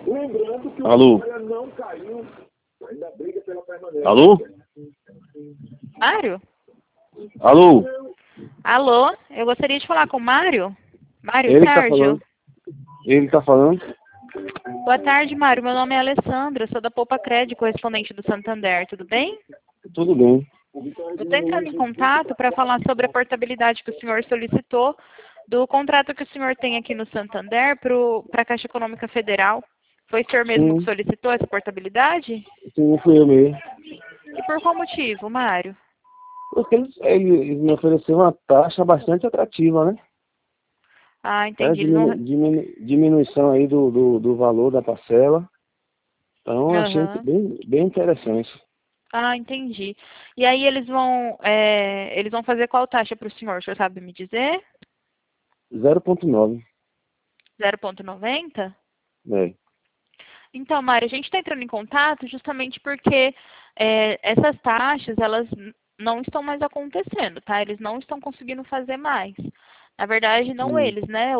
Lembrando que o Alô? Vitória não caiu, ainda briga pela permanência. Alô? Mário? Alô? Alô? Eu gostaria de falar com o Mário. Mário Ele que tá Sérgio? falando. Ele tá falando? Boa tarde, Mário. Meu nome é Alessandra, sou da Poupa Crédito, correspondente do Santander. Tudo bem? Tudo bem. Eu estou entrando em contato para falar sobre a portabilidade que o senhor solicitou do contrato que o senhor tem aqui no Santander para a Caixa Econômica Federal. Foi o senhor mesmo que Sim, solicitou essa portabilidade? sim, fui eu mesmo. E por qual motivo, Mário? Porque eles me ofereceram uma taxa bastante atrativa, né? Ah, É, entendi. Eles não... diminuição aí do valor da parcela. Então, eu achei Aham. bem interessante. Ah, entendi. E aí eles vão fazer qual taxa para o senhor? O senhor sabe me dizer? 0,9. 0,90? É. Então, Mário, a gente está entrando em contato justamente porque essas taxas, elas não estão mais acontecendo, tá? Eles não estão conseguindo fazer mais. Na verdade, não Hum, eles, né?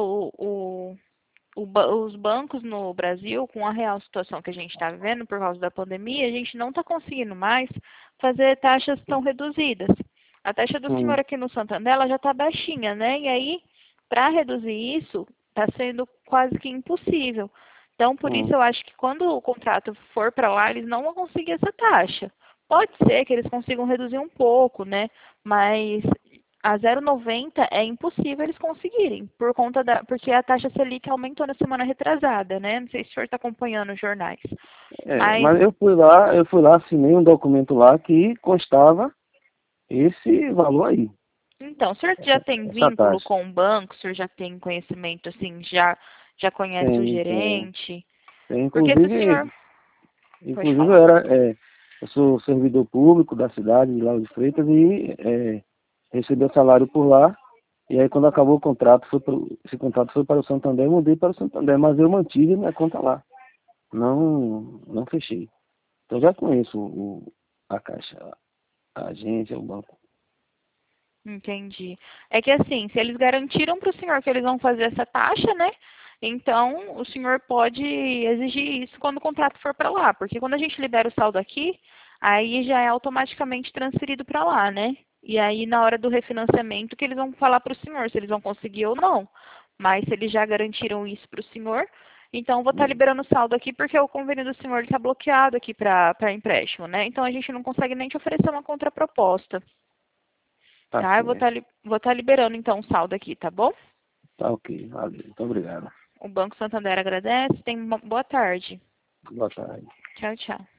Os bancos no Brasil, com a real situação que a gente está vivendo por causa da pandemia, a gente não está conseguindo mais fazer taxas tão reduzidas. A taxa do senhor hum, aqui no Santander, ela já está baixinha, né? E aí, para reduzir isso, está sendo quase que impossível. Então, por isso, hum. eu acho que quando o contrato for para lá, eles não vão conseguir essa taxa. Pode ser que eles consigam reduzir um pouco, né? Mas a 0,90 é impossível eles conseguirem, porque a taxa Selic aumentou na semana retrasada, né? Não sei se o senhor está acompanhando os jornais. É, Mas, mas eu fui lá, assinei um documento lá que constava esse valor aí, então, o senhor já tem essa vínculo taxa. com o banco? O senhor já tem conhecimento, assim, já conhece o Tem. gerente? Porque se o senhor... Inclusive, Pode inclusive falar. eu sou servidor público da cidade de Lauro de Freitas e recebi o salário por lá. E aí quando acabou o contrato, esse contrato foi para o Santander, eu mudei para o Santander, mas eu mantive minha conta lá. Não fechei. Então já conheço a Caixa, a agência, o banco. Entendi. É que assim, se eles garantiram para o senhor que eles vão fazer essa taxa, né? Então, o senhor pode exigir isso quando o contrato for para lá, porque quando a gente libera o saldo aqui, aí já é automaticamente transferido para lá, né? E aí, na hora do refinanciamento, que eles vão falar para o senhor se eles vão conseguir ou não. Mas se eles já garantiram isso para o senhor, então eu vou estar Hum, liberando o saldo aqui porque o convênio do senhor está bloqueado aqui para empréstimo, né? Então a gente não consegue nem te oferecer uma contraproposta. Tá Tá? Eu certo. vou estar liberando então o saldo aqui, tá bom? Tá ok, valeu. Muito obrigado. O Banco Santander agradece. Tenha uma boa tarde. Boa tarde. Tchau, tchau.